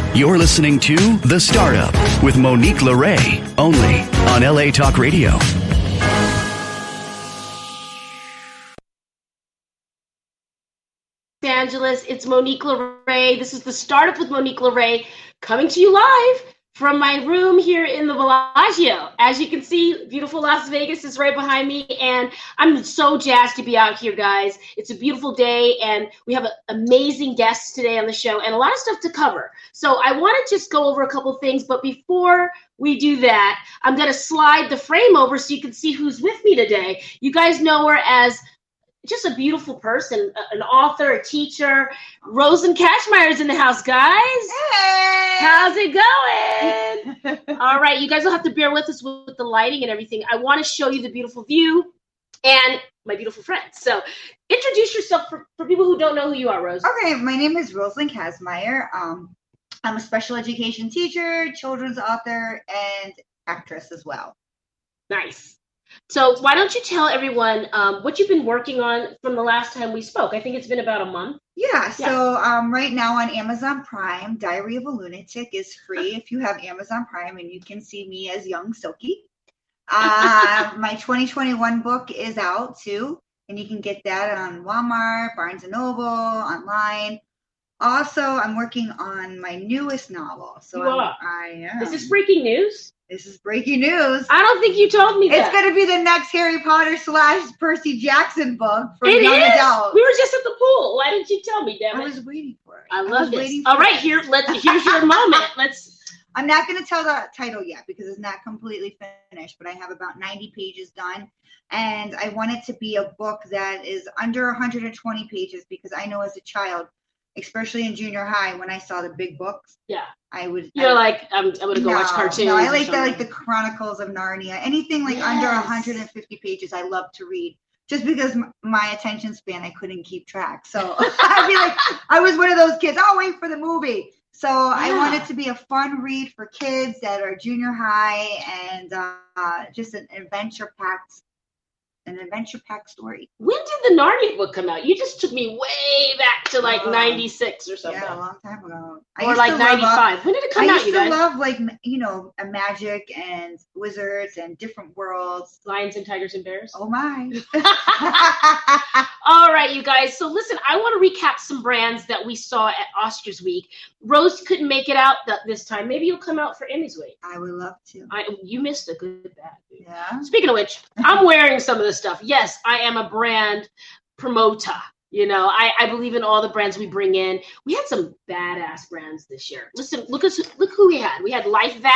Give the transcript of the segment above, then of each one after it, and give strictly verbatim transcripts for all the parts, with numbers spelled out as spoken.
You're listening to The Startup with Monique LeRae, only on L A Talk Radio. Los Angeles, it's Monique LeRae. This is The Startup with Monique LeRae, coming to you live from my room here in the Bellagio. As you can see, beautiful Las Vegas is right behind me, and I'm so jazzed to be out here, guys. It's a beautiful day, and we have a, amazing guests today on the show and a lot of stuff to cover. So I want to just go over a couple things, but before we do that, I'm going to slide the frame over so you can see who's with me today. You guys know her as just a beautiful person, an author, a teacher. Rosalyn Cashmeyer's in the house, guys. Hey! How's it going? All right, you guys will have to bear with us with the lighting and everything. I want to show you the beautiful view and my beautiful friends. So introduce yourself for, for people who don't know who you are, Rose. Okay, my name is Rosalyn Cashmeyer. Um, I'm a special education teacher, children's author, and actress as well. Nice. So why don't you tell everyone um, what you've been working on from the last time we spoke? I think it's been about a month. Yeah, so um, right now on Amazon Prime, Diary of a Lunatic is free if you have Amazon Prime, and you can see me as young Silky. Uh, my twenty twenty-one book is out too, and you can get that on Walmart, Barnes and Noble, online. Also, I'm working on my newest novel. So you I'm, are. I am. Is this breaking news? This is breaking news. I don't think you told me that. It's going to be the next Harry Potter slash Percy Jackson book for it young is? adults. We were just at the pool. Why didn't you tell me, damn it? I was waiting for it. I love I this. All right, here, let's. Here's your moment. Let's. I'm not going to tell the title yet because it's not completely finished, but I have about ninety pages done. And I want it to be a book that is under one hundred twenty pages because I know as a child, especially in junior high, when I saw the big books, yeah, I would. You're I, like, I'm, I'm gonna go no, watch cartoons. No, I like the like the Chronicles of Narnia. Anything like yes. under one hundred fifty pages, I love to read. Just because m- my attention span, I couldn't keep track. So I'd be like, I was one of those kids. Oh, wait for the movie. So yeah. I want it to be a fun read for kids that are junior high and uh, just an adventure-packed. An adventure-packed story. When did the Narnia book come out? You just took me way back to like oh, ninety-six or something. Yeah, a long time ago. Or like ninety-five. Love, when did it come I out, you guys? I used to love like, you know, a magic and wizards and different worlds. Lions and tigers and bears. Oh my. All right, you guys. So listen, I want to recap some brands that we saw at Oscars week. Rose couldn't make it out th- this time. Maybe you'll come out for Emmys week. I would love to. I, you missed a good bad. Dude. Yeah. Speaking of which, I'm wearing some of this stuff. Yes, I am a brand promoter. You know, I, I believe in all the brands we bring in. We had some badass brands this year. Listen, look at look who we had. We had LifeVac.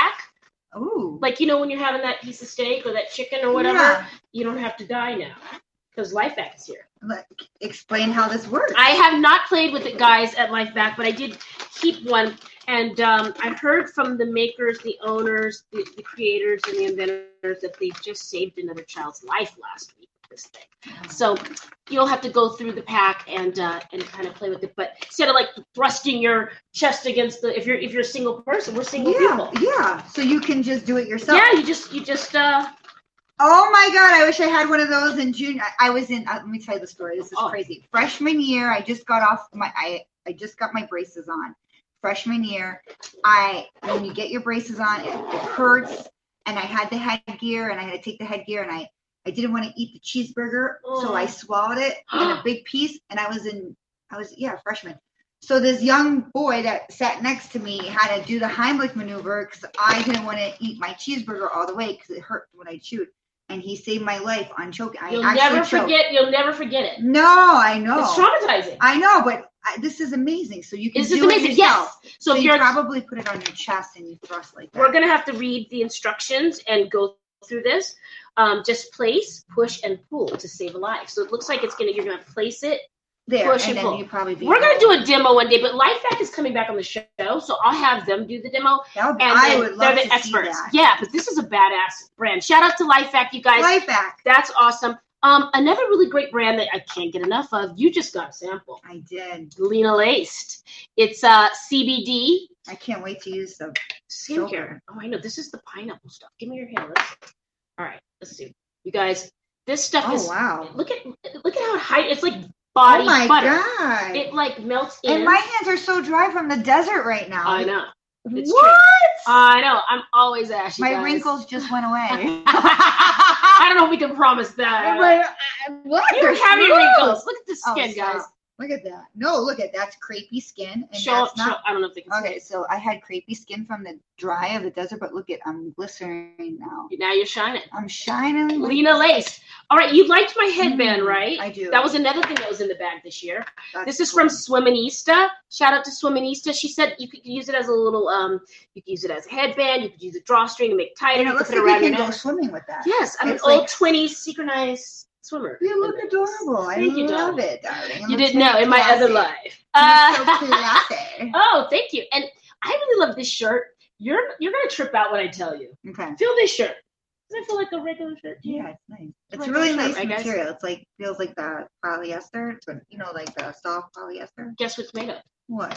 Ooh. Like, you know, when you're having that piece of steak or that chicken or whatever, yeah. you don't have to die now because LifeVac is here. Like, explain how this works. I have not played with it, guys, at LifeVac, but I did keep one. And um, I heard from the makers, the owners, the, the creators, and the inventors that they just saved another child's life last week with this thing. Mm-hmm. So you'll have to go through the pack and uh, and kind of play with it. But instead of like thrusting your chest against the, if you're if you're a single person, we're single yeah, people. Yeah. So you can just do it yourself. Yeah, you just you just. Uh, Oh my God, I wish I had one of those in June. I, I was in, uh, let me tell you the story. This is oh. crazy. Freshman year, I just got off my, I, I just got my braces on. Freshman year, I, when you get your braces on, it, it hurts. And I had the headgear and I had to take the headgear and I, I didn't want to eat the cheeseburger. Oh. So I swallowed it in a big piece and I was in, I was, yeah, freshman. So this young boy that sat next to me had to do the Heimlich maneuver because I didn't want to eat my cheeseburger all the way because it hurt when I chewed. And he saved my life on choking. You'll I never choked. forget. You'll never forget it. No, I know. It's traumatizing. I know, but I, this is amazing. So you can this do is amazing. it yourself. Yes. So, so if you you're probably put it on your chest and you thrust like that. We're gonna have to read the instructions and go through this. Um, just place, push, and pull to save a life. So it looks like it's gonna. You're gonna place it. There, push and, and then pull. you probably be We're going to do a demo one day, but LifeVac is coming back on the show, so I'll have them do the demo. That would be, and I would love they're the to experts. see that. Yeah, but this is a badass brand. Shout out to LifeVac, you guys. LifeVac. That's awesome. Um, another really great brand that I can't get enough of, you just got a sample. I did. Lena Laced. It's uh, C B D. I can't wait to use the skincare. Oh, I know. This is the pineapple stuff. Give me your hand. Let's see. All right, let's see. You guys, this stuff oh, is. Oh, wow. Look at look at how it hides. It's like body oh my butter. God. It like melts in. And my hands are so dry from the desert right now. I know. It's what? True. I know. I'm always ashy. My guys. wrinkles just went away. I don't know if we can promise that. Like, uh, what? You don't have your wrinkles. Look at the skin, oh, guys. Look at that. No, look at that's crepey skin. And Show, that's not, show, I don't know if they can okay, see. so I had crepey skin from the dry of the desert, but look at I'm glistering now. Now you're shining. I'm shining. Lena Lace. All right, you liked my headband, Mm, right? I do. That was another thing that was in the bag this year. That's This is cool. from Swiminista. Shout out to Swiminista. She said you could use it as a little, um, you could use it as a headband. You could use a drawstring to make tighter. And it You looks could put like it we around can your go neck. swimming with that. Yes, I'm It's an old like- twenties synchronized swimmer. You look adorable. I Thank you, love darling. it, darling. You It didn't looks know in my classy. other life. It Uh, looks so classy. oh, thank you. And I really love this shirt. You're you're gonna trip out when I tell you. Okay. Feel this shirt. Does it feel like a regular shirt? to you? Yeah, it's nice. It's Like really that shirt, nice right, guys? material. It's like feels like the polyester, but you know, like the soft polyester. Guess what's made of? What?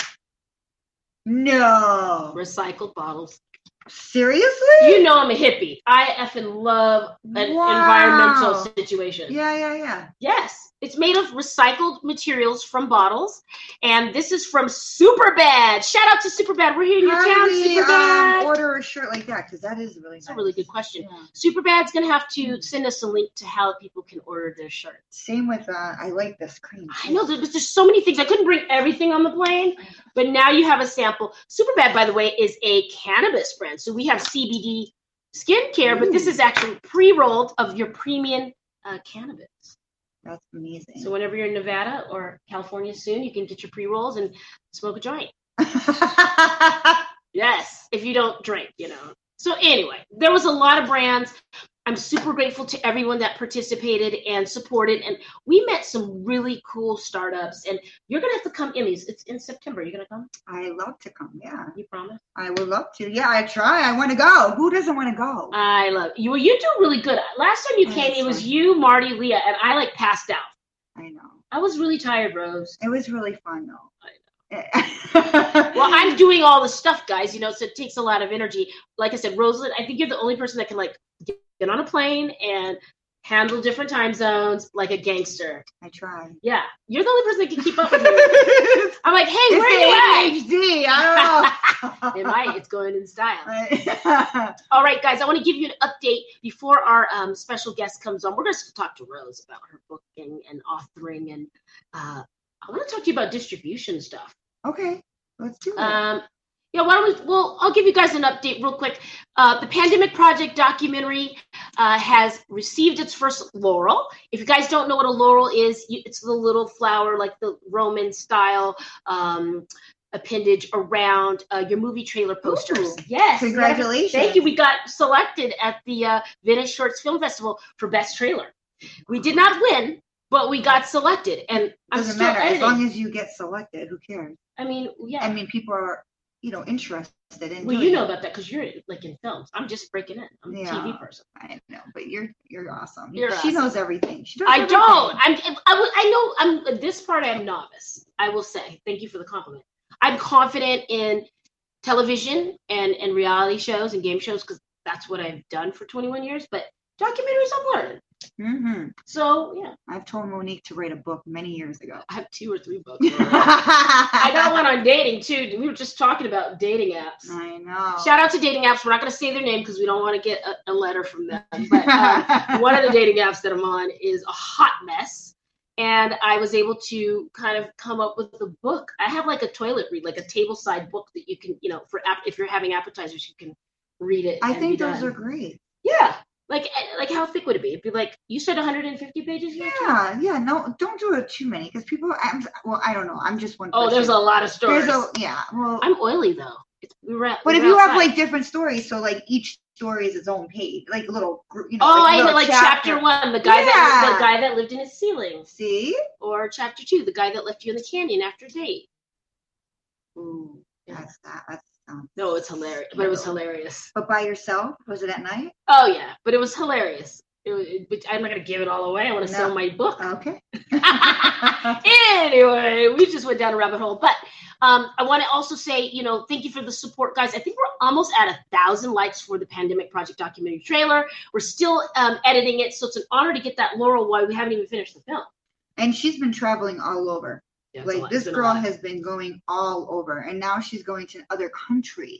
No. Recycled bottles. Seriously? You know I'm a hippie. I effing love an Wow. environmental situation. Yeah, yeah, yeah. Yes. It's made of recycled materials from bottles. And this is from Superbad. Shout out to Superbad. We're here in your How town, do we Superbad. um, order a shirt like that? Because that is really That's nice. a really good question. Yeah. Superbad's going to have to send us a link to how people can order their shirts. Same with, uh, I like this cream. I know, there's just so many things. I couldn't bring everything on the plane, but now you have a sample. Superbad, by the way, is a cannabis brand. So we have C B D skincare, but this is actually pre-rolled of your premium uh, cannabis. That's amazing. So whenever you're in Nevada or California soon, you can get your pre-rolls and smoke a joint. Yes, if you don't drink, you know. So anyway, there was a lot of brands. I'm super grateful to everyone that participated and supported. And we met some really cool startups. And you're going to have to come, Emmys. It's in September. You're going to come? I love to come, yeah. You promise? I would love to. Yeah, I try. I want to go. Who doesn't want to go? I love you. Well, you do really good. Last time you Oh, came, that's it was fine. you, Marty, Leah, and I like passed out. I know. I was really tired, Rose. It was really fun, though. I know. Well, I'm doing all the stuff, guys, you know, so it takes a lot of energy. Like I said, Rosalind, I think you're the only person that can, like, get on a plane and handle different time zones like a gangster. I try. Yeah. You're the only person that can keep up with me. I'm like, hey, where are you It's A D H D. I at? don't know. It might. It's going in style. Right. All right, guys, I want to give you an update before our um, special guest comes on. We're going to talk to Rose about her booking and authoring, and uh, I want to talk to you about distribution stuff. Okay, let's do it. Um, yeah, why don't we, well, I'll give you guys an update real quick. Uh, the Pandemic Project documentary uh, has received its first laurel. If you guys don't know what a laurel is, you, it's the little flower, like the Roman style um, appendage around uh, your movie trailer posters. Ooh, Yes. congratulations. Thank you. We got selected at the uh, Venice Shorts Film Festival for Best Trailer. We did not win, but we got selected. And I'm Doesn't still matter. editing. As long as you get selected, who cares? I mean, yeah. I mean, people are, you know, interested in Well, doing you know it. about that because you're like in films. I'm just breaking in. I'm a T V Yeah. person. I know, but you're you're awesome. You're she awesome. knows everything. She knows I everything. don't. I'm. I, would- I know. I'm. This part I'm novice. I will say. Thank you for the compliment. I'm confident in television and and reality shows and game shows because that's what I've done for twenty-one years. But documentaries, I'm learning. Mm-hmm. So yeah, I've told Monique to write a book many years ago. I have two or three books. I got one on dating too. We were just talking about dating apps. I know. Shout out to dating apps. We're not going to say their name because we don't want to get a, a letter from them. But uh, one of the dating apps that I'm on is a hot mess. And I was able to kind of come up with a book. I have like a toilet read, like a tableside book that you can, you know, for ap- if you're having appetizers, you can read it. I and think be those done. are great. Yeah. Like, like how thick would it be? It'd be like, you said one hundred fifty pages here? Yeah, yeah. No, don't do it too many because people. I'm, well, I don't know. I'm just one. Oh, person. there's a lot of stories. There's a yeah. Well, I'm oily though. It's, we were at, but we if were you have outside. like different stories, so like each story is its own page, like a little, gr- you know. Oh, like, a I know, little like chapter one, the guy that Yeah. the guy that lived in his ceiling, See, or chapter two, the guy that left you in the canyon after a date. Ooh, yeah. that's that. That's um, No, it's hilarious, but it was hilarious. but by yourself? Was it at night? Oh yeah, but it was hilarious. It was, it, but I'm not gonna give it all away. I want to No. sell my book. Okay. Anyway, we just went down a rabbit hole. But um, I want to also say, you know, thank you for the support, guys. I think we're almost at a thousand likes for the Pandemic Project documentary trailer. We're still um, editing it, so it's an honor to get that laurel while we haven't even finished the film. And she's been traveling all over. Yeah, it's a like lot. this It's been a girl lot. has been going all over, and now she's going to other countries,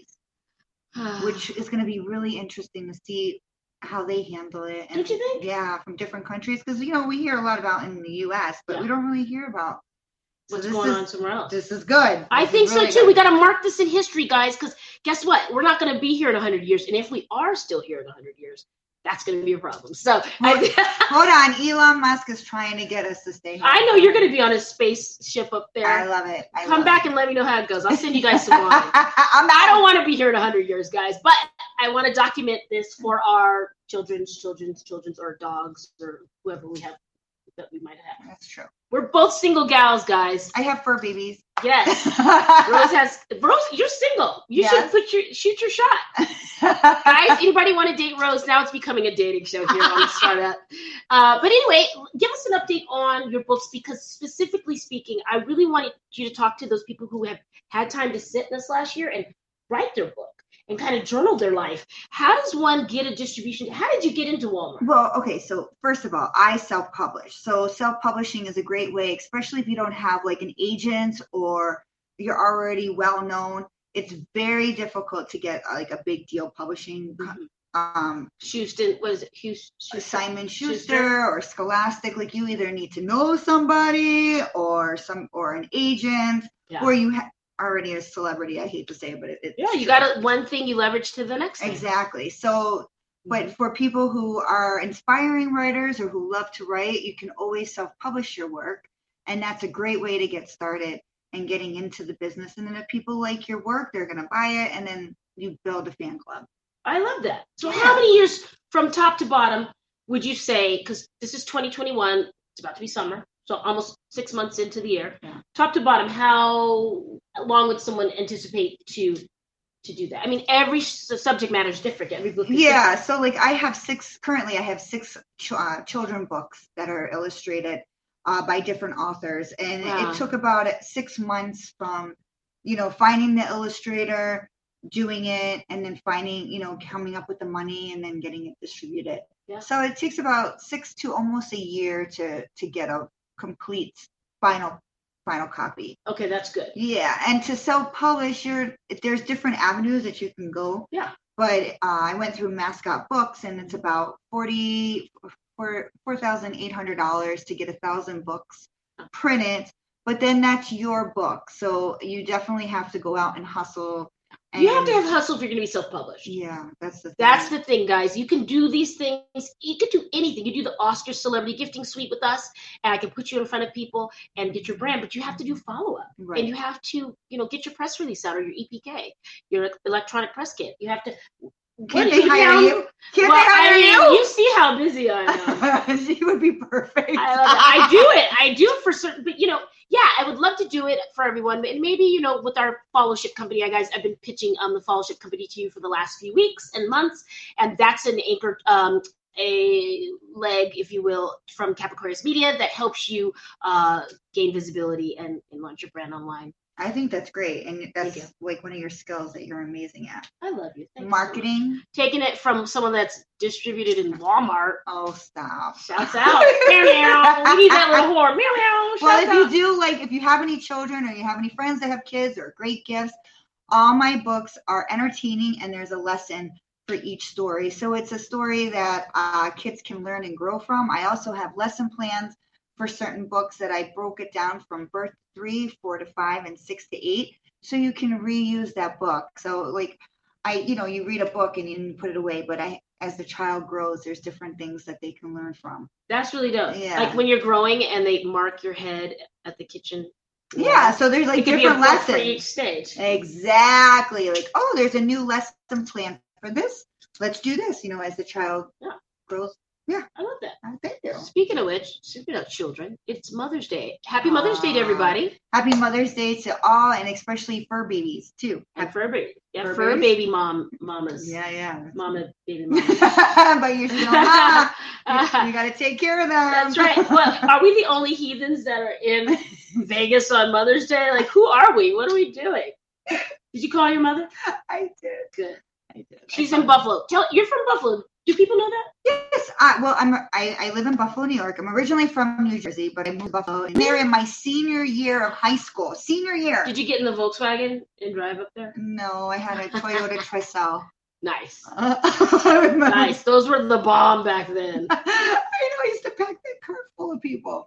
which is going to be really interesting to see how they handle it. And, Don't you think? Yeah, from different countries, because you know we hear a lot about in the U S, but Yeah. we don't really hear about so what's this going is, on somewhere else. This is good. I This think is really so too. good. We got to mark this in history, guys, because guess what? We're not going to be here in one hundred years, and if we are still here in one hundred years, that's going to be a problem. So Hold, I, hold on, Elon Musk is trying to get us to stay here. I know you're going to be on a spaceship up there. I love it. I Come love back it. and let me know how it goes. I'll send you guys some wine. I'm I don't want to be here in one hundred years, guys, but I want to document this for our children's, children's, children's, or dogs, or whoever we have that we might have. That's true. We're both single gals, guys. I have fur babies. Yes. Rose has Rose. You're single. You Yes. should put your shoot your shot, guys. Anybody want to date Rose? Now it's becoming a dating show here on the Startup. Uh, but anyway, give us an update on your books, because specifically speaking, I really wanted you to talk to those people who have had time to sit this last year and write their book and kind of journal their life. How does one get a distribution? How did you get into Walmart? Well, okay, so first of all, I self-publish. So self-publishing is a great way, especially if you don't have like an agent or you're already well-known. It's very difficult to get like a big deal publishing. Mm-hmm. Um, Houston, what is it? Houston, Simon Schuster, Schuster or Scholastic. Like you either need to know somebody or some or an agent, yeah. or you ha- already a celebrity. I hate to say it, but it, it's yeah, you true. got one thing you leverage to the next thing. Exactly. So, but for people who are inspiring writers or who love to write, you can always self-publish your work. And that's a great way to get started and getting into the business. And then if people like your work, they're going to buy it. And then you build a fan club. I love that. So Yeah. how many years from top to bottom would you say, because this is twenty twenty-one, it's about to be summer, so almost six months into the year, Yeah. top to bottom, how long would someone anticipate to to do that? I mean, every s- subject matter is different. Every book is Yeah. different. So like I have six, currently I have six ch- uh, children books that are illustrated uh, by different authors. And Wow. it took about six months from, you know, finding the illustrator, doing it, and then finding, you know, coming up with the money and then getting it distributed. Yeah. So it takes about six to almost a year to to get a complete final final copy. Okay, that's good. Yeah, and to self-publish, you're, there's different avenues that you can go. Yeah. But uh, I went through Mascot Books, and it's about forty for four thousand eight hundred dollars to get a thousand books printed. But then that's your book, so you definitely have to go out and hustle. And You have to have hustle if you're going to be self-published. Yeah, that's the thing. That's the thing, guys. You can do these things. You can do anything. You do the Oscar Celebrity Gifting Suite with us, and I can put you in front of people and get your brand. But you have to do follow-up, Right. and you have to, you know, get your press release out or your E P K, your electronic press kit. You have to. Can't What, they you hire down- you? Can't Well, they hire I mean, you? you see how busy I am. She would be perfect. I love it. I do it. I do it for certain, but you know, yeah, I would love to do it for everyone. And maybe, you know, with our fellowship company, I guys, I've been pitching um the fellowship company to you for the last few weeks and months, and that's an anchor, um, a leg, if you will, from Capricornus Media that helps you uh gain visibility and, and launch your brand online. I think that's great, and Thank that's you. like one of your skills that you're amazing at. I love you. Thank you so much. Marketing. Taking it from someone that's distributed in Walmart. Oh, stop. Shouts out. Meow meow. We need that little whore. Meow meow. Well, Shouts if you out. do, like, if you have any children or you have any friends that have kids or great gifts, all my books are entertaining and there's a lesson for each story. So it's a story that uh, kids can learn and grow from. I also have lesson plans for certain books that I broke it down from birth three, four to five, and six to eight. So you can reuse that book. So like, I, you know, you read a book and you put it away, but I, as the child grows, there's different things that they can learn from. That's really dope. Yeah. Like when you're growing and they mark your head at the kitchen. Yeah. So there's It like could be a different book lessons. for each stage. Exactly. Like, oh, there's a new lesson plan for this. Let's do this, you know, as the child Yeah. grows. I love that. Uh, Thank you. Speaking of which, speaking of children, it's Mother's Day. Happy Mother's Day to Aw. everybody. Happy Mother's Day to all, and especially fur babies, too. And fur baby. Yeah, Fur fur babies. baby mom mamas. Yeah, yeah. Mama baby mama. But you're still mama. You, you got to take care of them. That's right. Well, are we the only heathens that are in Vegas on Mother's Day? Like, who are we? What are we doing? Did you call your mother? I did. Good. I did. She's I in called- Buffalo. Tell you're from Buffalo. Do people know that? Yes. I, well, I'm I, I live in Buffalo, New York. I'm originally from New Jersey, but I moved to Buffalo. And there in my senior year of high school. Senior year. Did you get in the Volkswagen and drive up there? No, I had a Toyota Tercel. Nice. Uh, I nice. Those were the bomb back then. I know. I used to pack that car full of people.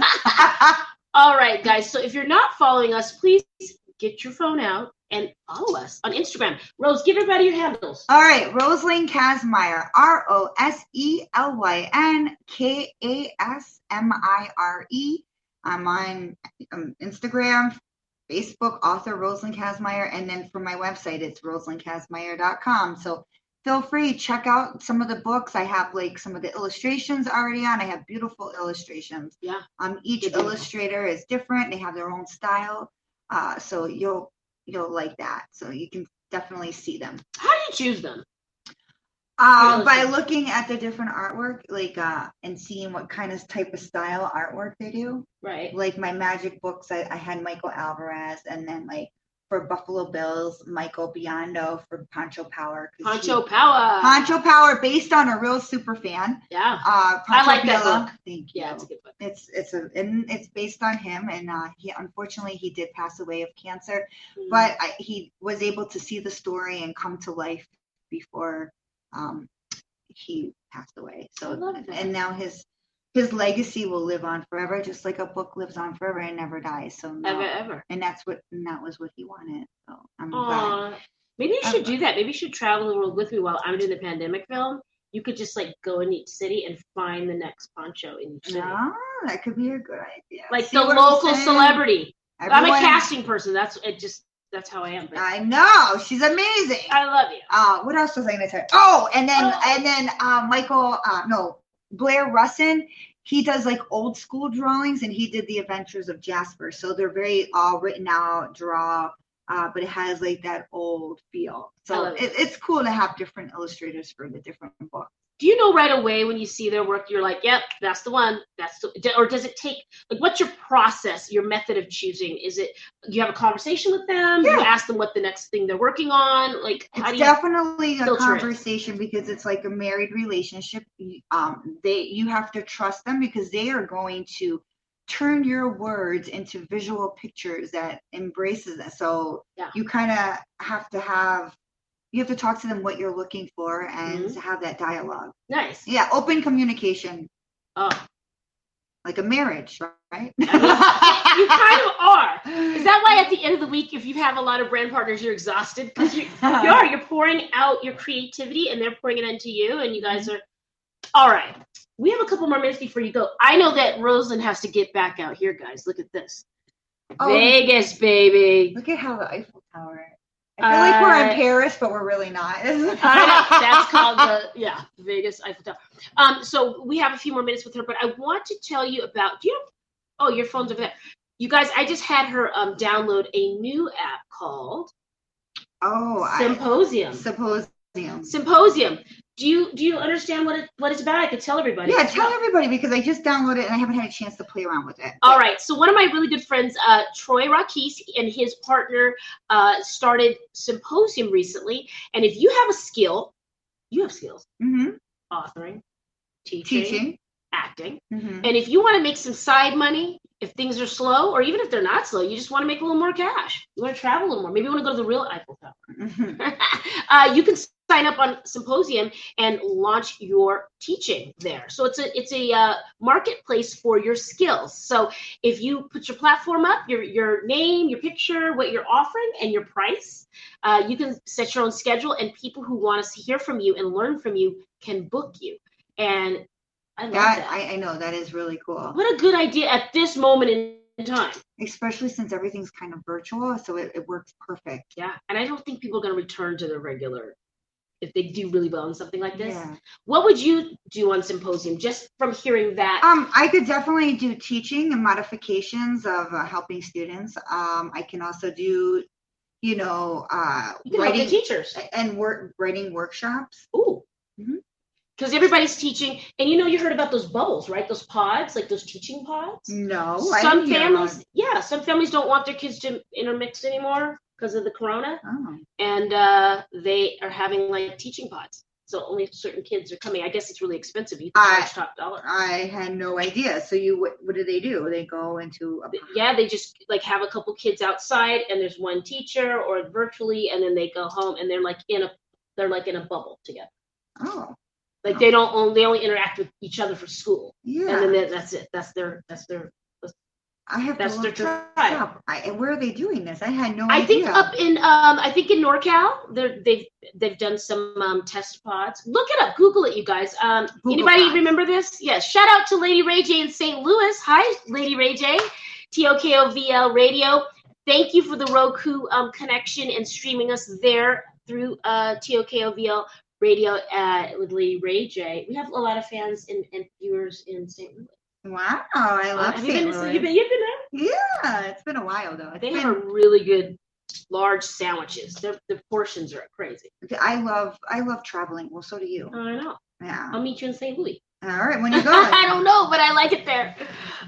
All right, guys. So if you're not following us, please get your phone out and follow us on Instagram. Rose, give everybody your handles. All right. Rosalind Kasmire. R O S E L Y N K A S M I R E. I'm on um, Instagram, Facebook, author Rosalind Kasmire. And then for my website, it's rosalind kasmire dot com. So feel free, check out some of the books. I have like some of the illustrations already on. I have beautiful illustrations. Yeah. Um, each Good illustrator is different. They have their own style. Uh, so you'll you'll like that. So you can definitely see them. How do you choose them? Um, by looking at the different artwork, like uh, and seeing what kind of type of style artwork they do. Right. Like my magic books, I, I had Michael Alvarez, and then like for Buffalo Bills, Michael Biondo for Pancho Power. Pancho he, Power. Pancho Power, based on a real super fan. Yeah. Uh, I like that book. Thank you. Yeah, it's a good book. It's it's a and it's based on him, and uh, he unfortunately he did pass away of cancer, mm. but I, he was able to see the story and come to life before um, he passed away. So and now his his legacy will live on forever, just like a book lives on forever and never dies. So no, ever, ever. And that's what and that was what he wanted. So I'm Aww. glad. Maybe you should I'm, do that. Maybe you should travel the world with me while I'm doing the pandemic film. You could just like go in each city and find the next Pancho in each city. No, that could be a good idea. Like See the local celebrity. Everyone, I'm a casting person. That's it. Just that's how I am. But I know, she's amazing. I love you. Uh, what else was I going to tell you? Oh, and then oh. and then uh, Michael, uh, no, Blair Russin. He does like old school drawings, and he did the Adventures of Jasper. So they're very all written out, draw, uh, but it has like that old feel. So it, it's cool to have different illustrators for the different books. Do you know right away when you see their work, you're like, yep, that's the one. That's the, or does it take, like, what's your process, your method of choosing? Is it, you have a conversation with them? Yeah. You ask them what the next thing they're working on? Like, how it's do you definitely a conversation it? Because it's like a married relationship. Um, they, you have to trust them because they are going to turn your words into visual pictures that embraces it. So yeah. you kind of have to have, you have to talk to them what you're looking for and mm-hmm. to have that dialogue. Nice. Yeah, open communication. Oh. Like a marriage, right? I mean, you kind of are. Is that why at the end of the week, if you have a lot of brand partners, you're exhausted? Because you, you are. You're pouring out your creativity and they're pouring it into you and you guys are. All right. We have a couple more minutes before you go. I know that Rosalind has to get back out here, guys. Look at this. Oh, Vegas, baby. Look at how the Eiffel Tower. I feel like we're in Paris, but we're really not. I know. That's called the, yeah, Vegas Eiffel Tower. Um, so we have a few more minutes with her, but I want to tell you about, do you know, oh, your phone's over there. You guys, I just had her um, download a new app called oh, Symposium. I, Symposium. Symposium. Do you do you understand what it what it's about? I could tell everybody. Yeah, tell everybody because I just downloaded it and I haven't had a chance to play around with it. All right. So one of my really good friends, uh, Troy Rakis, and his partner uh, started Symposium recently. And if you have a skill, you have skills. Mm-hmm. Authoring, teaching, teaching. acting. Mm-hmm. And if you want to make some side money, if things are slow, or even if they're not slow, you just want to make a little more cash. You want to travel a little more. Maybe you want to go to the real Eiffel Tower. Mm-hmm. uh, you can sign up on Symposium and launch your teaching there. So it's a it's a uh, marketplace for your skills. So if you put your platform up, your your name, your picture, what you're offering, and your price, uh, you can set your own schedule, and people who want to hear from you and learn from you can book you. And I love that. that. I, I know that is really cool. What a good idea at this moment in time. Especially since everything's kind of virtual, so it, it works perfect. Yeah, and I don't think people are going to return to the regular if they do really well in something like this. Yeah. What would you do on Symposium, just from hearing that? Um, I could definitely do teaching and modifications of uh, helping students. Um, I can also do, you know, uh, you can writing help the teachers and work writing workshops. Ooh. Mm-hmm. Because everybody's teaching, and you know, you heard about those bubbles, right? Those pods, like those teaching pods. No, some families, yeah, some families don't want their kids to intermix anymore because of the corona, oh. and uh, they are having like teaching pods. So only certain kids are coming. I guess it's really expensive. You can charge top dollar. I had no idea. So you, what, what do they do? They go into a... Yeah, they just like have a couple kids outside, and there's one teacher or virtually, and then they go home, and they're like in a they're like in a bubble together. Oh. Like they don't only they only interact with each other for school. Yeah. And then that's it. That's their that's their. I have That's to look their this tribe. up. I, where are they doing this? I had no I idea. think up in um I think in NorCal they're they've they've done some um, test pods. Look it up, Google it, you guys. Um, Google anybody pods. remember this? Yes. Shout out to Lady Ray J in Saint Louis. Hi, Lady Ray J, T O K O V L Radio. Thank you for the Roku um, connection and streaming us there through uh, T O K O V L Radio uh, with Lady Ray J. We have a lot of fans and, and viewers in Saint Louis. Wow, I love Uh, have you Saint been, to- Louis. you've been, you've been there? Yeah, it's been a while though. It's They been, have a really good large sandwiches. Their the portions are crazy. I love I love traveling. Well, so do you. I know. Yeah. I'll meet you in Saint Louis. All right, when you going? I don't know, but I like it there.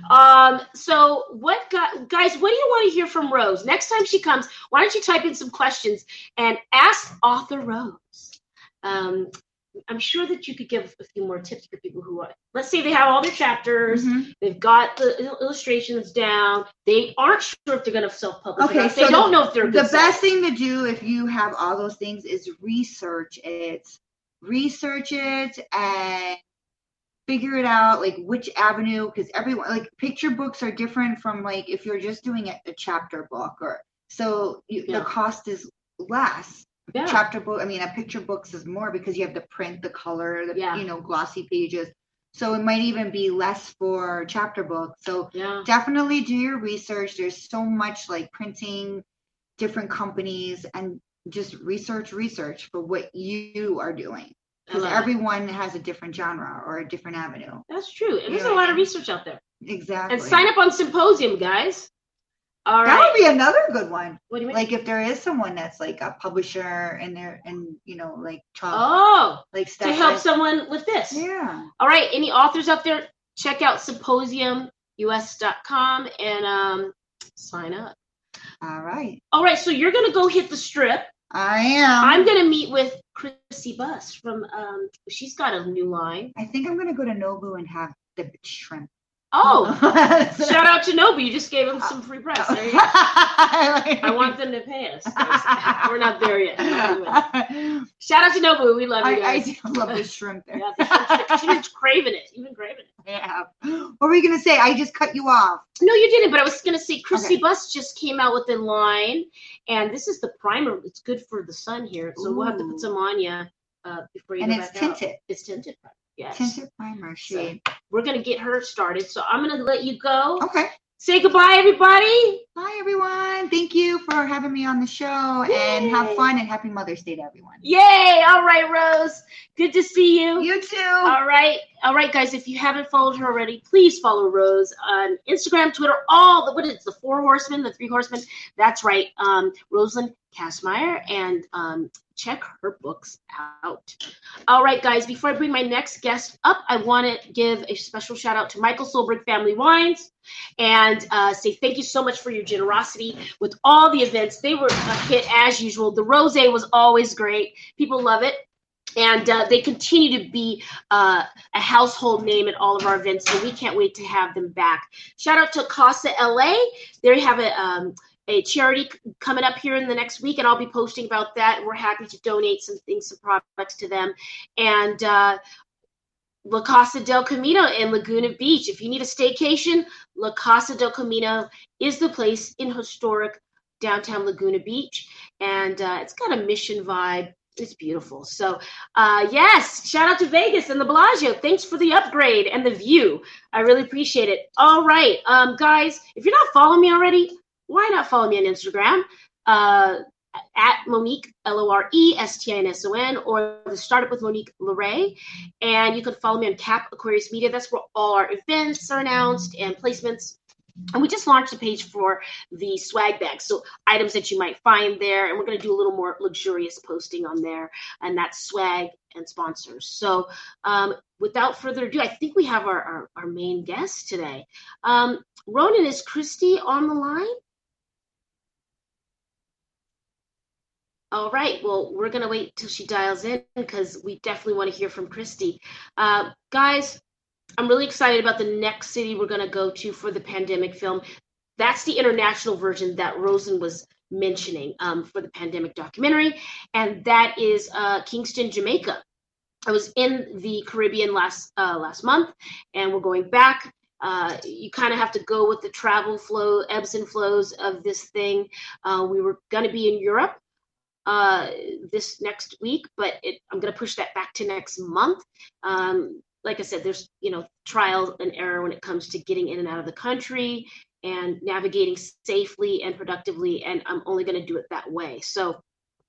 Um, so what gu- guys, what do you want to hear from Rose? Next time she comes, why don't you type in some questions and ask author Rose? Um, I'm sure that you could give a few more tips for people who are, let's say they have all their chapters, Mhm. they've got the il- illustrations down, they aren't sure if they're going to self-publish Okay, or not. They so don't the- know if they're a good The seller. best thing to do if you have all those things is research it. Research it and figure it out, like which avenue, because everyone, like picture books are different from like if you're just doing a, a chapter book, or so you, Yeah. the cost is less. Yeah. Chapter book, I mean, a picture books is more because you have to print the color, the Yeah. you know glossy pages. So it might even be less for chapter books. So Yeah. definitely do your research. There's so much like printing, different companies, and just research, research for what you are doing. I Because love it. everyone has a different genre or a different avenue. That's true. And there's Yeah. a lot of research out there. Exactly. And sign up on Symposium, guys. All That right. would be another good one. What do you mean? Like if there is someone that's like a publisher and they're and you know like talk oh, like to stuff help like- someone with this. Yeah. All right. Any authors out there? Check out symposium U S dot com and um, sign up. All right. All right. So you're gonna go hit the strip. I am. I'm gonna meet with Chrissy Buss from. Um, she's got a new line. I think I'm gonna go to Nobu and have the shrimp. Oh, shout out to Nobu. You just gave them some free press. There you go. I I want them to pay us. We're not there yet. Anyway. Shout out to Nobu. We love you I, I guys. do love the shrimp there. Yeah, the shrimp's- she was craving it. You've been craving it. Yeah. What were you gonna say? I just cut you off. No, you didn't. But I was gonna say, Chrissy Okay. Buss just came out with a line, and this is the primer. It's good for the sun here, so we'll have to Ooh. put some on you uh, before you And go it's back out. tinted. It's tinted. primer. Yes. Tinted primer shade. We're gonna get her started. So I'm gonna let you go. Okay. Say goodbye, everybody. Bye everyone. Thank you for having me on the show and have Yay. fun and happy Mother's Day to everyone. Yay! All right, Rose. Good to see you. You too. All right, all right, guys. If you haven't followed her already, please follow Rose on Instagram, Twitter, all the what is it, the four horsemen, the three horsemen. That's right, um, Rosalind Kastmeyer, and um, check her books out. All right, guys. Before I bring my next guest up, I want to give a special shout out to Michael Solberg Family Wines, and uh, say thank you so much for your generosity with all the events. They were a hit as usual. The rosé was always great. People love it. And uh, they continue to be uh, a household name at all of our events, so we can't wait to have them back. Shout out to Casa L A. They have a um, a charity c- coming up here in the next week, and I'll be posting about that. We're happy to donate some things, some products to them. And uh, La Casa del Camino in Laguna Beach. If you need a staycation, La Casa del Camino is the place in historic downtown Laguna Beach. And uh, it's got a mission vibe. It's beautiful. So, uh, yes, shout out to Vegas and the Bellagio. Thanks for the upgrade and the view. I really appreciate it. All right, um, guys, if you're not following me already, why not follow me on Instagram? Uh, at Monique, L O R E S T I N S O N, or the Startup with Monique LeRae. And you can follow me on Cap Aquarius Media. That's where all our events are announced and placements. And we just launched a page for the swag bags, so items that you might find there. And we're going to do a little more luxurious posting on there, and that's swag and sponsors. So um, without further ado, I think we have our, our, our main guest today. Um, Ronan, is Christy on the line? All right. Well, we're going to wait till she dials in because we definitely want to hear from Christy. Uh, guys, I'm really excited about the next city we're going to go to for the pandemic film. That's the international version that Rosen was mentioning um, for the pandemic documentary, and that is uh, Kingston, Jamaica. I was in the Caribbean last uh, last month, and we're going back. Uh, you kind of have to go with the travel flow, ebbs and flows of this thing. Uh, we were going to be in Europe uh, this next week, but it, I'm going to push that back to next month. Um, like I said, there's, you know, trial and error when it comes to getting in and out of the country and navigating safely and productively, and I'm only going to do it that way. So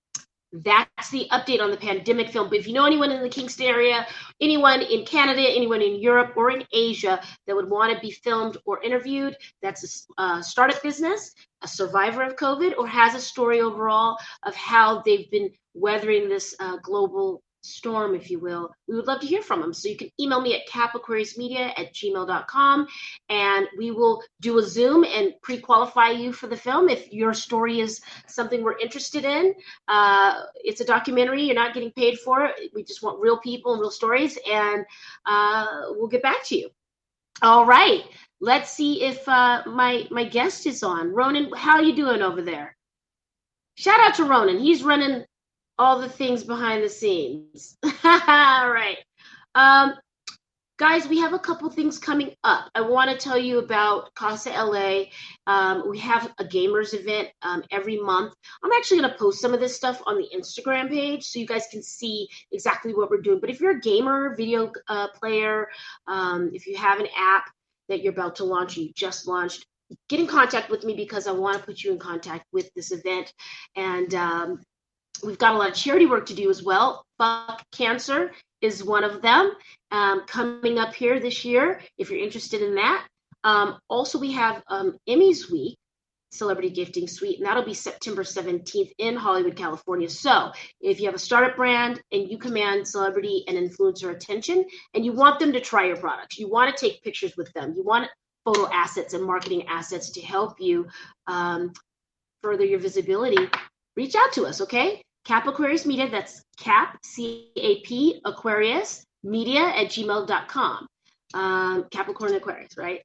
that's the update on the pandemic film. But if you know anyone in the Kingston area, anyone in Canada, anyone in Europe or in Asia that would want to be filmed or interviewed, that's a uh, startup business, a survivor of COVID, or has a story overall of how they've been weathering this uh, global storm, if you will, we would love to hear from them. So you can email me at capaquariusmedia at gmail dot com, and we will do a Zoom and pre-qualify you for the film if your story is something we're interested in. Uh, it's a documentary. You're not getting paid for it. We just want real people and real stories, and uh, we'll get back to you. All right. Let's see if uh, my, my guest is on. Ronan, how are you doing over there? Shout out to Ronan. He's running all the things behind the scenes. All right. Um, guys, we have a couple things coming up. I want to tell you about Casa L A. Um, we have a gamers event um, every month. I'm actually going to post some of this stuff on the Instagram page so you guys can see exactly what we're doing. But if you're a gamer, video uh, player, um, if you have an app that you're about to launch or you just launched, get in contact with me because I want to put you in contact with this event. And um, we've got a lot of charity work to do as well. Fuck Cancer is one of them um, coming up here this year, if you're interested in that. Um, also, we have um, Emmys Week, Celebrity Gifting Suite, and that'll be September seventeenth in Hollywood, California. So if you have a startup brand and you command celebrity and influencer attention and you want them to try your products, you want to take pictures with them, you want photo assets and marketing assets to help you um, further your visibility, reach out to us, okay? Cap Aquarius Media, that's Cap, C A P, Aquarius, Media at gmail dot com. Um, Capricorn Aquarius, right?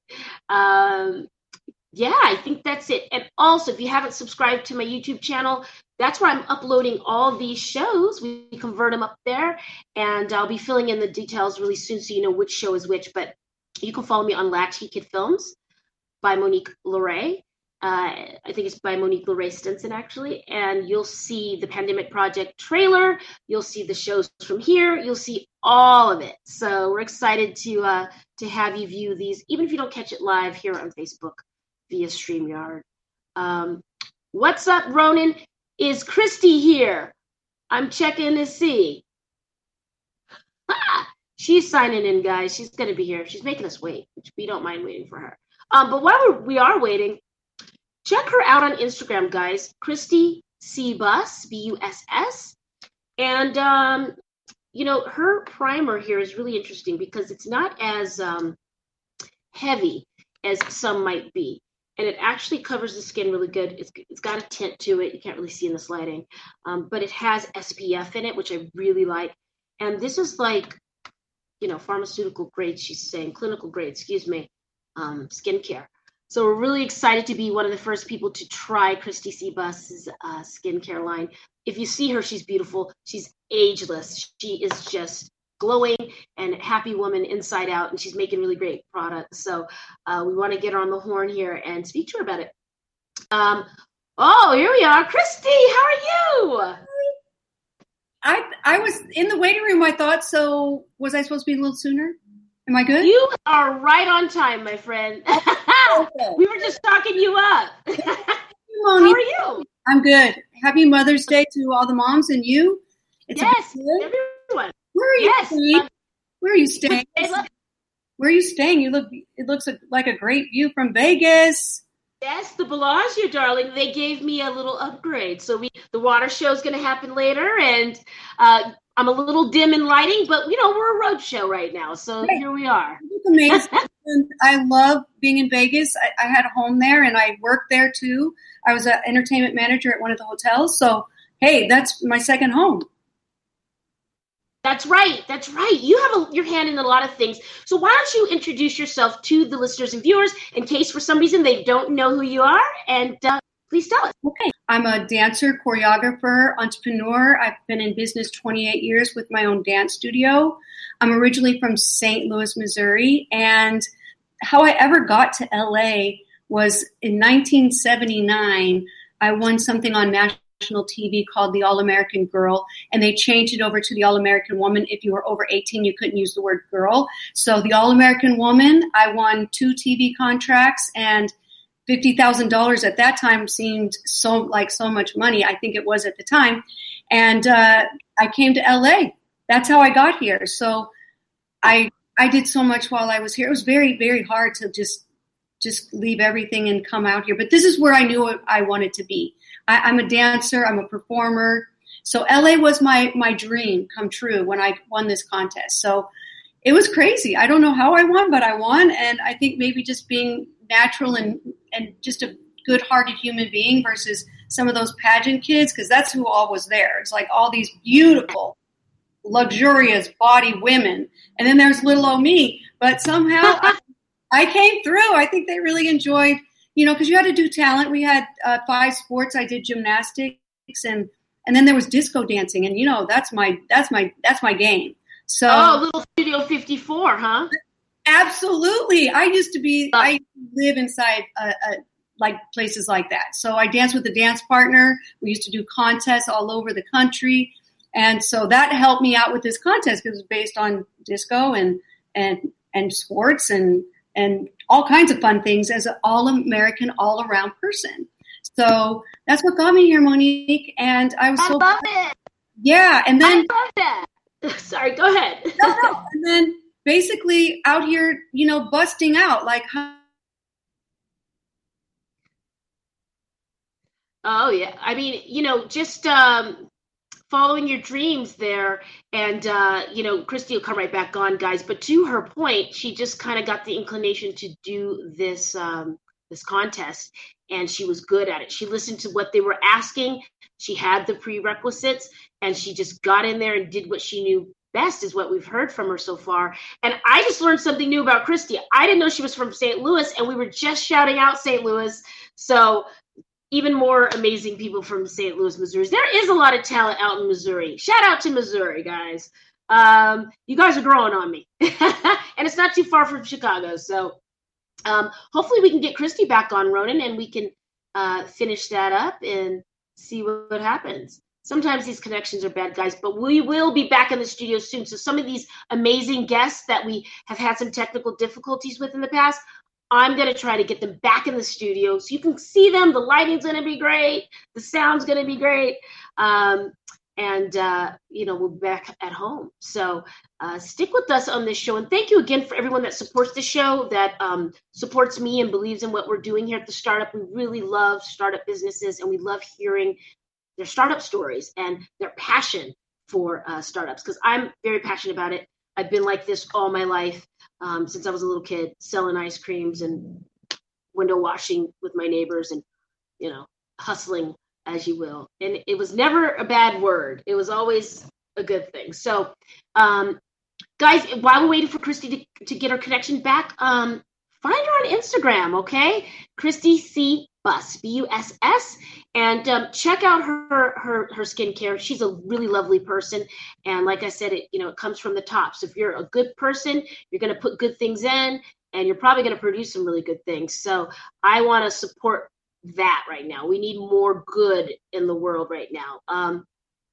Um, yeah, I think that's it. And also, if you haven't subscribed to my YouTube channel, that's where I'm uploading all these shows. We convert them up there, and I'll be filling in the details really soon so you know which show is which. But you can follow me on Latchkey Kid Films by Monique LeRae. Uh, I think it's by Monique LeRae Stinson, actually. And you'll see the Pandemic Project trailer. You'll see the shows from here. You'll see all of it. So we're excited to uh, to have you view these, even if you don't catch it live here on Facebook via StreamYard. Um, what's up, Ronan? Is Christy here? I'm checking to see. Ah, she's signing in, guys. She's going to be here. She's making us wait, which we don't mind waiting for her. Um, but while we're, we are waiting, check her out on Instagram, guys. Christy C Buss, B U S S. And, um, you know, her primer here is really interesting because it's not as um, heavy as some might be. And it actually covers the skin really good. It's It's got a tint to it. You can't really see in this lighting. Um, but it has S P F in it, which I really like. And this is like, you know, pharmaceutical grade, she's saying, clinical grade, excuse me, um, skincare. So we're really excited to be one of the first people to try Christy C Buss's uh, skincare line. If you see her, she's beautiful. She's ageless. She is just glowing and happy woman inside out, and she's making really great products. So uh, we want to get her on the horn here and speak to her about it. Um, oh, here we are. Christy, how are you? I I was in the waiting room, I thought, so was I supposed to be a little sooner? Am I good? You are right on time, my friend. We were just talking you up. How are you? I'm good. Happy Mother's Day to all the moms and you. It's yes, everyone. Where are you yes. staying? Um, Where are you staying? Hey, look. Where are you staying? You look. It looks like a great view from Vegas. Yes, the Bellagio, darling. They gave me a little upgrade. So we, the water show is going to happen later, and uh, I'm a little dim in lighting, but you know we're a road show right now, so right. Here we are. It's amazing. I love being in Vegas. I, I had a home there, and I worked there too. I was an entertainment manager at one of the hotels, so hey, that's my second home. That's right. That's right. You have a, your hand in a lot of things. So why don't you introduce yourself to the listeners and viewers in case for some reason they don't know who you are, and uh, please tell us. Okay. I'm a dancer, choreographer, entrepreneur. I've been in business twenty-eight years with my own dance studio. I'm originally from Saint Louis, Missouri, and how I ever got to L A was in nineteen seventy-nine. I won something on national T V called the All-American Girl, and they changed it over to the All-American Woman. If you were over eighteen, you couldn't use the word girl. So the All-American Woman, I won two T V contracts, and fifty thousand dollars at that time seemed so like so much money. I think it was at the time. And uh, I came to L A. That's how I got here. So I I did so much while I was here. It was very, very hard to just just leave everything and come out here. But this is where I knew I wanted to be. I, I'm a dancer. I'm a performer. So L A was my my dream come true when I won this contest. So it was crazy. I don't know how I won, but I won. And I think maybe just being natural and, and just a good-hearted human being versus some of those pageant kids, because that's who all was there. It's like all these beautiful, luxurious body women. And then there's little old me. But somehow I, I came through. I think they really enjoyed, you know, because you had to do talent. We had uh, five sports. I did gymnastics, and and then there was disco dancing. And, you know, that's my that's my that's my game. So, oh, Little Studio fifty-four, huh? Absolutely. I used to be, I live inside a, a, like places like that. So I danced with a dance partner. We used to do contests all over the country. And so that helped me out with this contest because it was based on disco and, and, and sports and, and all kinds of fun things as an all-American, all-around person. So that's what got me here, Monique. And I was I so love it. Yeah. And then I love that. Sorry, go ahead. no, no. And then basically out here, you know, busting out like. Oh, yeah. I mean, you know, just um, following your dreams there. And, uh, you know, Christy will come right back on, guys. But to her point, she just kind of got the inclination to do this um, this contest. And she was good at it. She listened to what they were asking. She had the prerequisites. And she just got in there and did what she knew best, is what we've heard from her so far. And I just learned something new about Christy. I didn't know she was from Saint Louis, and we were just shouting out Saint Louis. So even more amazing people from Saint Louis, Missouri. There is a lot of talent out in Missouri. Shout out to Missouri, guys. Um, you guys are growing on me. And it's not too far from Chicago. So um, hopefully we can get Christy back on, Ronan, and we can uh, finish that up and see what, what happens. Sometimes these connections are bad, guys, but we will be back in the studio soon. So some of these amazing guests that we have had some technical difficulties with in the past, I'm going to try to get them back in the studio so you can see them. The lighting's going to be great. The sound's going to be great. Um, and, uh, you know, we'll be back at home. So uh, stick with us on this show. And thank you again for everyone that supports the show, that um, supports me and believes in what we're doing here at the Startup. We really love startup businesses, and we love hearing their startup stories and their passion for uh, startups, because I'm very passionate about it. I've been like this all my life, um, since I was a little kid, selling ice creams and window washing with my neighbors and, you know, hustling, as you will. And it was never a bad word. It was always a good thing. So, um, guys, while we're waiting for Christy to, to get her connection back, um, find her on Instagram, okay? Christy C. Buss, B U S S, and um, check out her her her skincare. She's a really lovely person, and like I said, it you know it comes from the top. So if you're a good person, you're going to put good things in, and you're probably going to produce some really good things. So I want to support that right now. We need more good in the world right now. Um,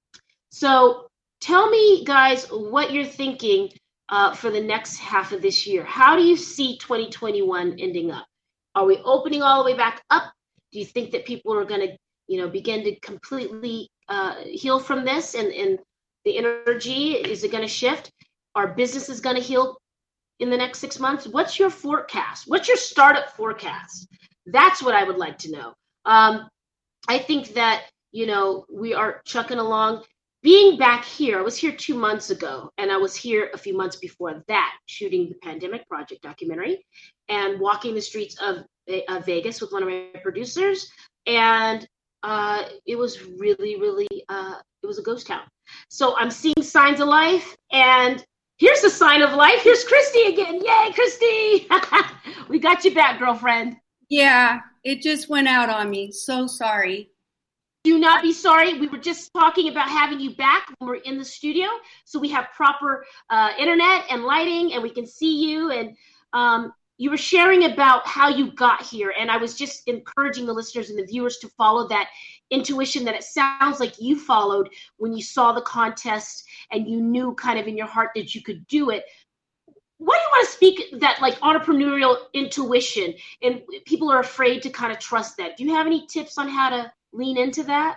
so tell me, guys, what you're thinking uh, for the next half of this year. How do you see twenty twenty-one ending up? Are we opening all the way back up? Do you think that people are going to, you know, begin to completely uh, heal from this, and, and the energy, is it going to shift? Are businesses going to heal in the next six months? What's your forecast? What's your startup forecast? That's what I would like to know. Um, I think that, you know, we are chucking along. Being back here, I was here two months ago, and I was here a few months before that, shooting the Pandemic Project documentary and walking the streets of, of Vegas with one of my producers. And uh, it was really, really, uh, it was a ghost town. So I'm seeing signs of life, and here's a sign of life. Here's Christy again. Yay, Christy. We got you back, girlfriend. Yeah, it just went out on me. So sorry. Do not be sorry. We were just talking about having you back when we're in the studio. So we have proper uh, internet and lighting, and we can see you. And um, you were sharing about how you got here. And I was just encouraging the listeners and the viewers to follow that intuition that it sounds like you followed when you saw the contest and you knew kind of in your heart that you could do it. What do you want to speak that like entrepreneurial intuition, and people are afraid to kind of trust that? Do you have any tips on how to lean into that?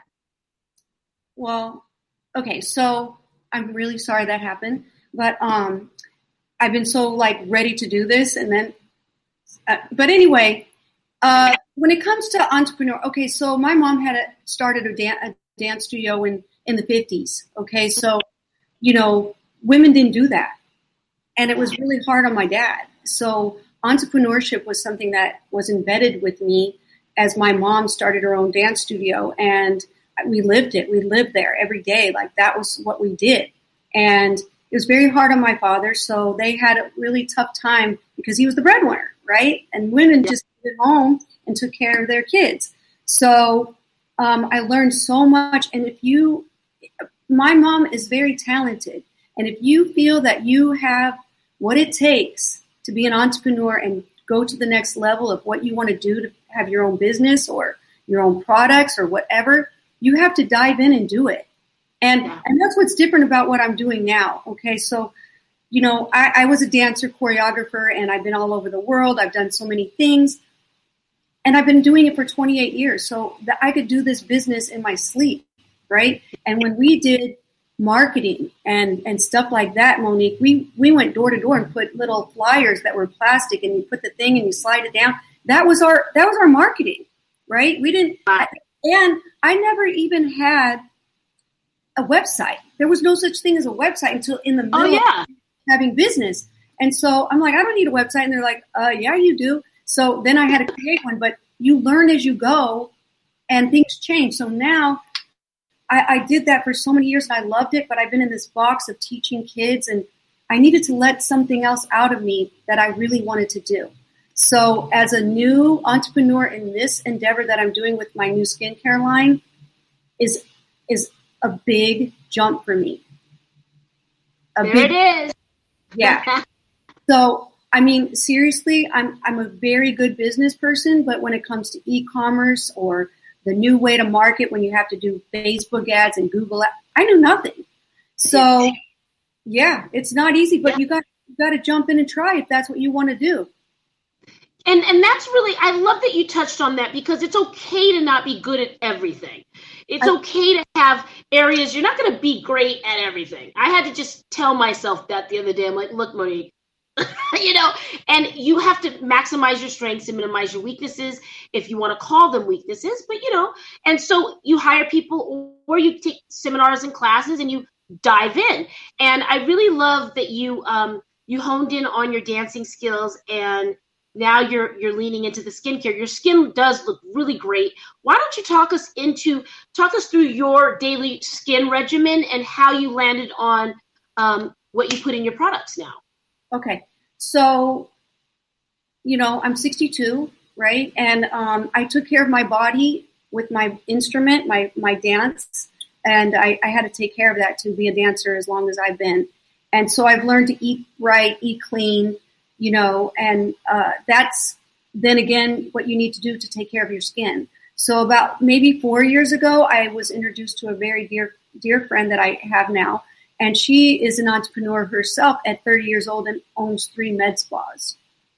Well, okay, so I'm really sorry that happened, but um, I've been so like ready to do this, and then, uh, but anyway, uh, when it comes to entrepreneur, okay, so my mom had a, started a, dan- a dance studio in in the fifties. Okay, so you know, women didn't do that, and it was really hard on my dad. So entrepreneurship was something that was embedded with me as my mom started her own dance studio, and we lived it. We lived there every day. Like that was what we did. And it was very hard on my father. So they had a really tough time because he was the breadwinner, right? And women just stayed at home and took care of their kids. So um, I learned so much. And if you, my mom is very talented. And if you feel that you have what it takes to be an entrepreneur and go to the next level of what you want to do to have your own business or your own products or whatever, you have to dive in and do it. And yeah. and that's what's different about what I'm doing now. Okay, so, you know, I, I was a dancer, choreographer, and I've been all over the world. I've done so many things. And I've been doing it for twenty-eight years. So that I could do this business in my sleep, right? And when we did marketing and, and stuff like that, Monique, we, we went door to door and put little flyers that were plastic, and you put the thing and you slide it down. That was our, that was our marketing, right? We didn't, and I never even had a website. There was no such thing as a website until in the middle oh, yeah. of having business. And so I'm like, I don't need a website. And they're like, uh, yeah, you do. So then I had to create one, but you learn as you go and things change. So now I, I did that for so many years and I loved it, but I've been in this box of teaching kids, and I needed to let something else out of me that I really wanted to do. So as a new entrepreneur in this endeavor that I'm doing with my new skincare line is is a big jump for me. A there big, it is. Yeah. So, I mean, seriously, I'm I'm a very good business person, but when it comes to e-commerce or the new way to market when you have to do Facebook ads and Google ads, I knew nothing. So, yeah, it's not easy, but you got you got to jump in and try if that's what you want to do. And and that's really, I love that you touched on that, because it's okay to not be good at everything. It's okay to have areas, you're not going to be great at everything. I had to just tell myself that the other day. I'm like, look, Monique, you know, and you have to maximize your strengths and minimize your weaknesses if you want to call them weaknesses. But, you know, and so you hire people or you take seminars and classes and you dive in. And I really love that you um, you honed in on your dancing skills, and now you're you're leaning into the skincare. Your skin does look really great. Why don't you talk us into talk us through your daily skin regimen and how you landed on um, what you put in your products now? Okay, so you know I'm sixty-two, right? And um, I took care of my body with my instrument, my my dance, and I, I had to take care of that to be a dancer as long as I've been. And so I've learned to eat right, eat clean. You know, and uh, that's then again what you need to do to take care of your skin. So about maybe four years ago, I was introduced to a very dear, dear friend that I have now. And she is an entrepreneur herself at thirty years old and owns three med spas.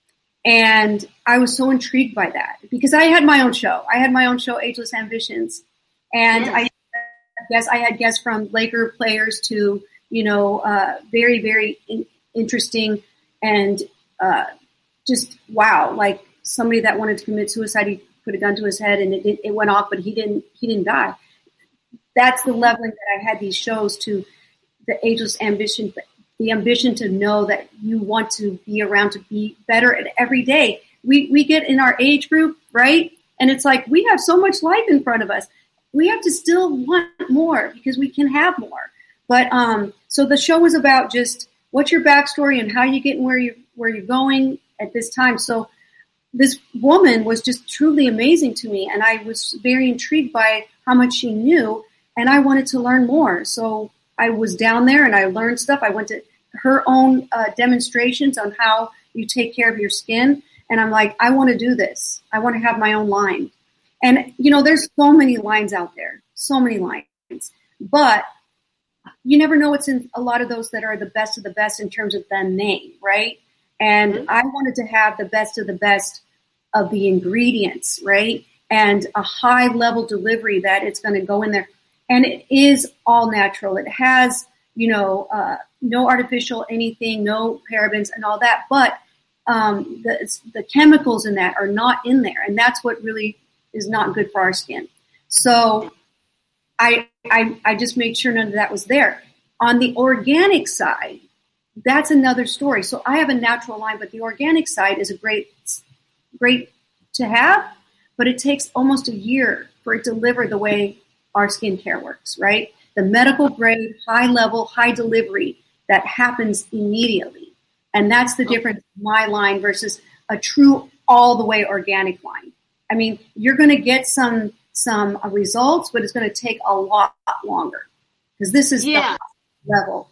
And I was so intrigued by that because I had my own show. I had my own show, Ageless Ambitions. And yes. I guess I had guests from Laker players to, you know, uh, very, very in- interesting and Uh, just wow, like somebody that wanted to commit suicide, he put a gun to his head and it it went off, but he didn't he didn't die. That's the leveling that I had these shows to, the ageless ambition, the ambition to know that you want to be around to be better at every day. We we get in our age group, right? And it's like we have so much life in front of us. we have to still want more because we can have more. But um, so the show was about just what's your backstory and how you get where you where you're going at this time. So this woman was just truly amazing to me, and I was very intrigued by how much she knew, and I wanted to learn more. So I was down there and I learned stuff. I went to her own uh, demonstrations on how you take care of your skin, and I'm like, I want to do this. I want to have my own line. And, you know, there's so many lines out there, so many lines, but you never know what's in a lot of those that are the best of the best in terms of the name, right? And mm-hmm. I wanted to have the best of the best of the ingredients, right? And a high level delivery that it's going to go in there. And it is all natural. It has, you know, uh, no artificial anything, no parabens and all that. But um, the, the chemicals in that are not in there. And that's what really is not good for our skin. So I, I, I just made sure none of that was there. On the organic side, that's another story. So I have a natural line, but the organic side is a great, great to have, but it takes almost a year for it to deliver the way our skincare works, right? The medical grade, high level, high delivery that happens immediately. And that's the difference in my line versus a true all the way organic line. I mean, you're going to get some, some uh, results, but it's going to take a lot longer because this is yeah. the level.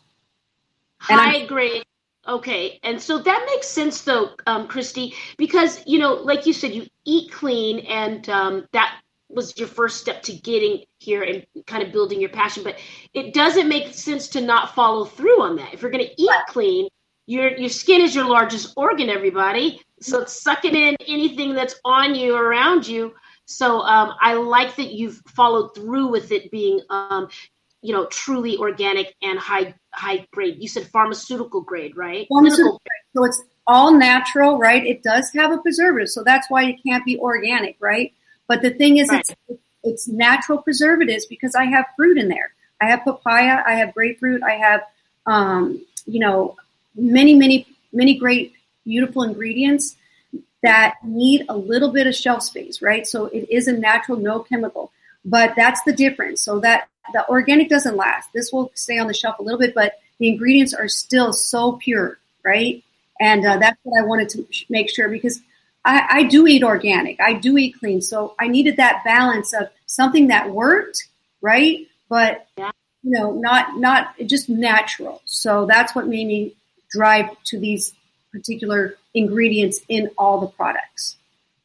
High grade. Okay. And so that makes sense though, um, Christy, because, you know, like you said, you eat clean and um, that was your first step to getting here and kind of building your passion. But it doesn't make sense to not follow through on that. If you're going to eat clean, your your skin is your largest organ, everybody. So it's sucking in anything that's on you, around you. So um, I like that you've followed through with it being, um, you know, truly organic and high high grade. You said pharmaceutical grade, right? Pharmaceutical grade. So it's all natural, right? It does have a preservative, so that's why it can't be organic, right? But the thing is, right. it's it's natural preservatives because I have fruit in there. I have papaya, I have grapefruit, I have, um, you know, many, many, many great, beautiful ingredients that need a little bit of shelf space, right? So it is a natural, no chemical. But that's the difference. So that the organic doesn't last. This will stay on the shelf a little bit, but the ingredients are still so pure, right? And uh, that's what I wanted to make sure because I, I do eat organic. I do eat clean. So I needed that balance of something that worked, right? But, you know, not, not just natural. So that's what made me drive to these particular ingredients in all the products.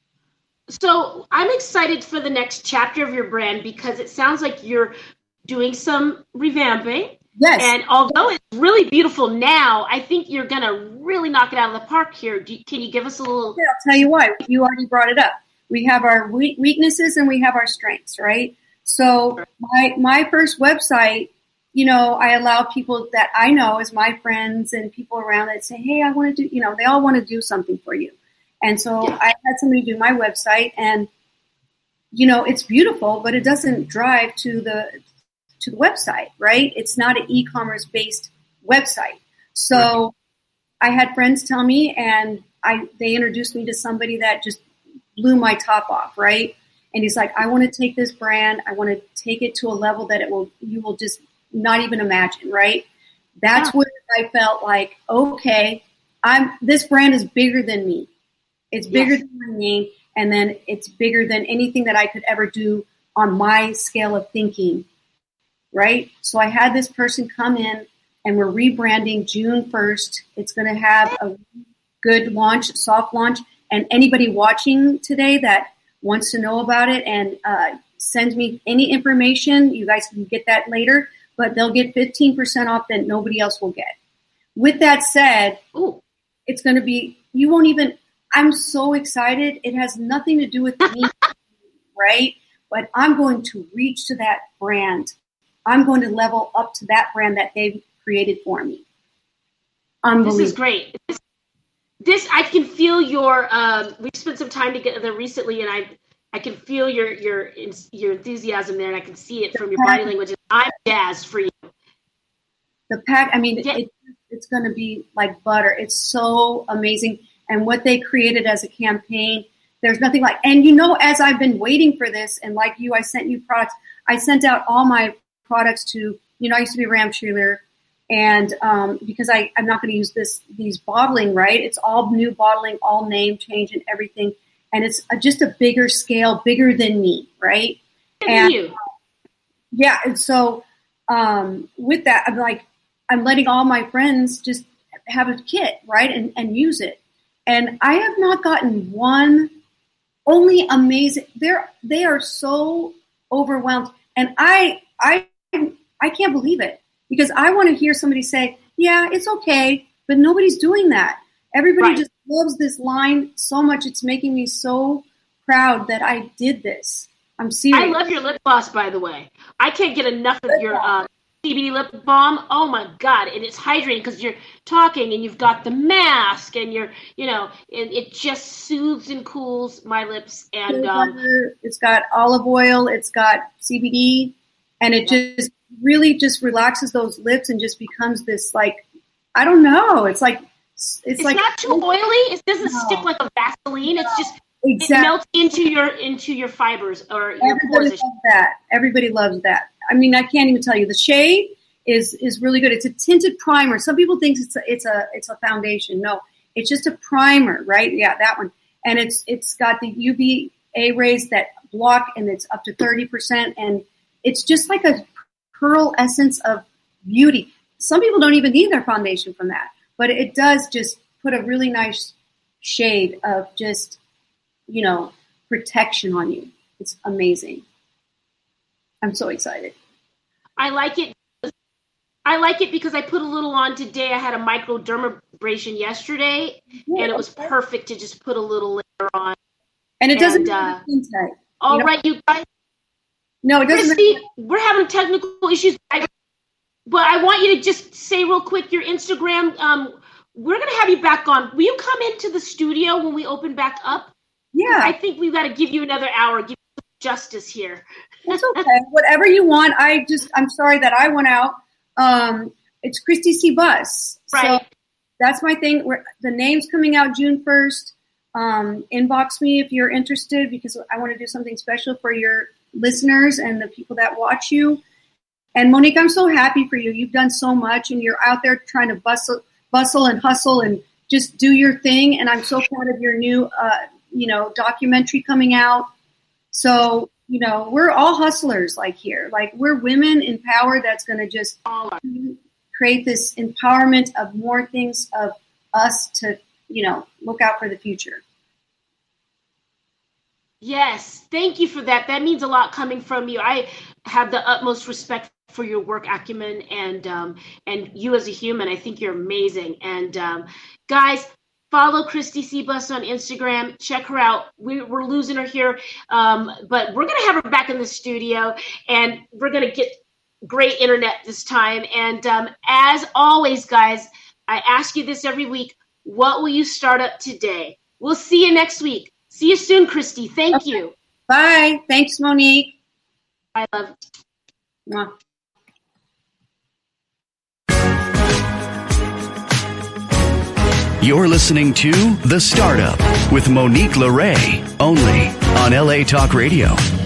So I'm excited for the next chapter of your brand because it sounds like you're doing some revamping. Yes. And although it's really beautiful now, I think you're going to really knock it out of the park here. Do you, can you give us a little? Yeah, I'll tell you why. You already brought it up. We have our weaknesses and we have our strengths, right? So my my first website, you know, I allow people that I know as my friends and people around that say, hey, I want to do, you know, they all want to do something for you. And so yeah. I had somebody do my website and, you know, it's beautiful, but it doesn't drive to the to the website, right? It's not an e-commerce based website. So I had friends tell me and I they introduced me to somebody that just blew my top off, right? And he's like, I want to take this brand, I want to take it to a level that it will you will just not even imagine, right? That's yeah. where I felt like, okay, I'm this brand is bigger than me. It's bigger yes. than my name, and then it's bigger than anything that I could ever do on my scale of thinking, right? So I had this person come in, and we're rebranding June first. It's going to have a good launch, soft launch, and anybody watching today that wants to know about it and uh, sends me any information, you guys can get that later, but they'll get fifteen percent off that nobody else will get. With that said, ooh, it's going to be, you won't even, I'm so excited. It has nothing to do with me, right? But I'm going to reach to that brand. I'm going to level up to that brand that they've created for me. This is great. This, this I can feel your. Um, we spent some time together recently, and I, I can feel your your your enthusiasm there, and I can see it from your body language. I'm jazzed for you. The pack. I mean, yeah. it, it's going to be like butter. It's so amazing. And what they created as a campaign, there's nothing like, and you know, as I've been waiting for this, and like you, I sent you products, I sent out all my products to, you know, I used to be a Ram Shealer, and um, because I, I'm not going to use this these bottling, right? It's all new bottling, all name change and everything. And it's a, just a bigger scale, bigger than me, right? And you. yeah, and so um, with that, I'm like, I'm letting all my friends just have a kit, right, and, and use it. And I have not gotten one, only amazing. They're they are so overwhelmed, and I I I can't believe it because I want to hear somebody say, "Yeah, it's okay," but nobody's doing that. Everybody Right. just loves this line so much. It's making me so proud that I did this. I'm serious. I love your lip gloss, by the way. I can't get enough of your uh, C B D lip balm. Oh my God. And it's hydrating because you're talking and you've got the mask and you're, you know, and it just soothes and cools my lips. And um, It's got olive oil. It's got C B D, and it just really just relaxes those lips and just becomes this like, I don't know. It's like, it's, it's like not too oily. It doesn't No. stick like a Vaseline. It's just, exactly. it melts into your, into your fibers or your Everybody pores. loves that. Everybody loves that. I mean, I can't even tell you. The shade is is really good. It's a tinted primer. Some people think it's a, it's a it's a foundation. No, it's just a primer, right? Yeah, that one. And it's it's got the U V A rays that block, and it's up to thirty percent. And it's just like a pearl essence of beauty. Some people don't even need their foundation from that, but it does just put a really nice shade of just, you know, protection on you. It's amazing. I'm so excited. I like it. I like it because I put a little on today. I had a microdermabrasion yesterday, Yeah, and it was okay. perfect to just put a little layer on. And it doesn't And, matter uh, the skin type. All You know- right, you guys. No, it doesn't Christy, matter. we're having technical issues, I- but I want you to just say real quick your Instagram. Um, we're gonna have you back on. Will you come into the studio when we open back up? I Yeah, think we've got to give you another hour. Give you justice here. it's okay. Whatever you want. I just, I'm sorry that I went out. Um, it's Christy C. Bus. Right. So that's my thing. We're, the name's coming out June first. Um, inbox me if you're interested because I want to do something special for your listeners and the people that watch you. And Monique, I'm so happy for you. You've done so much, and you're out there trying to bustle, bustle and hustle and just do your thing. And I'm so proud of your new, uh, you know, documentary coming out. So, you know, we're all hustlers like here. Like we're women in power that's going to just All right. create this empowerment of more things of us to, you know, look out for the future. Yes, thank you for that. That means a lot coming from you. I have the utmost respect for your work acumen and um, and you as a human. I think you're amazing. And um, guys, follow Christy C. Bus on Instagram. Check her out. We, we're losing her here, um, but we're gonna have her back in the studio, and we're gonna get great internet this time. And um, as always, guys, I ask you this every week: what will you start up today? We'll see you next week. See you soon, Christy. Thank Okay. you. Bye. Thanks, Monique. I love. Mwah. You're listening to The Startup with Monique LeRae, only on L A Talk Radio.